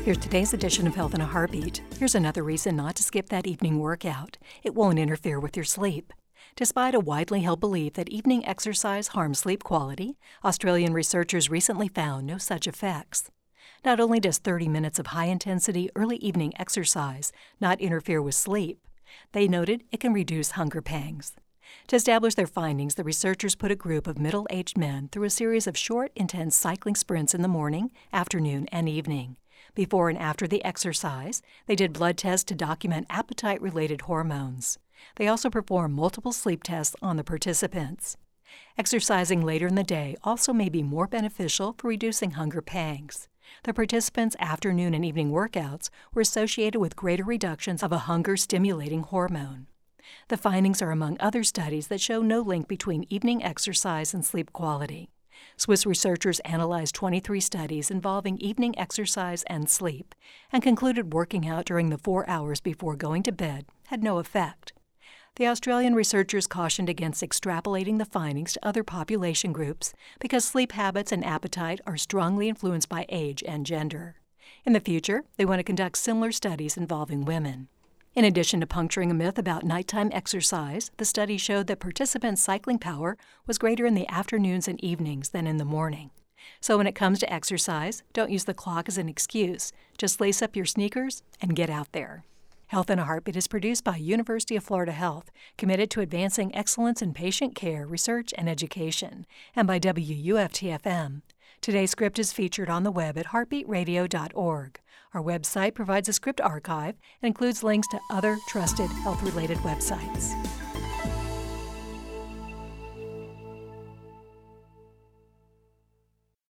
Here's today's edition of Health in a Heartbeat. Here's another reason not to skip that evening workout. It won't interfere with your sleep. Despite a widely held belief that evening exercise harms sleep quality, Australian researchers recently found no such effects. Not only does 30 minutes of high-intensity early evening exercise not interfere with sleep, they noted it can reduce hunger pangs. To establish their findings, the researchers put a group of middle-aged men through a series of short, intense cycling sprints in the morning, afternoon, and evening. Before and after the exercise, they did blood tests to document appetite-related hormones. They also performed multiple sleep tests on the participants. Exercising later in the day also may be more beneficial for reducing hunger pangs. The participants' afternoon and evening workouts were associated with greater reductions of a hunger-stimulating hormone. The findings are among other studies that show no link between evening exercise and sleep quality. Swiss researchers analyzed 23 studies involving evening exercise and sleep and concluded working out during the 4 hours before going to bed had no effect. The Australian researchers cautioned against extrapolating the findings to other population groups because sleep habits and appetite are strongly influenced by age and gender. In the future, they want to conduct similar studies involving women. In addition to puncturing a myth about nighttime exercise, the study showed that participants' cycling power was greater in the afternoons and evenings than in the morning. So when it comes to exercise, don't use the clock as an excuse. Just lace up your sneakers and get out there. Health in a Heartbeat is produced by University of Florida Health, committed to advancing excellence in patient care, research, and education, and by WUFT-FM. Today's script is featured on the web at heartbeatradio.org. Our website provides a script archive and includes links to other trusted health-related websites.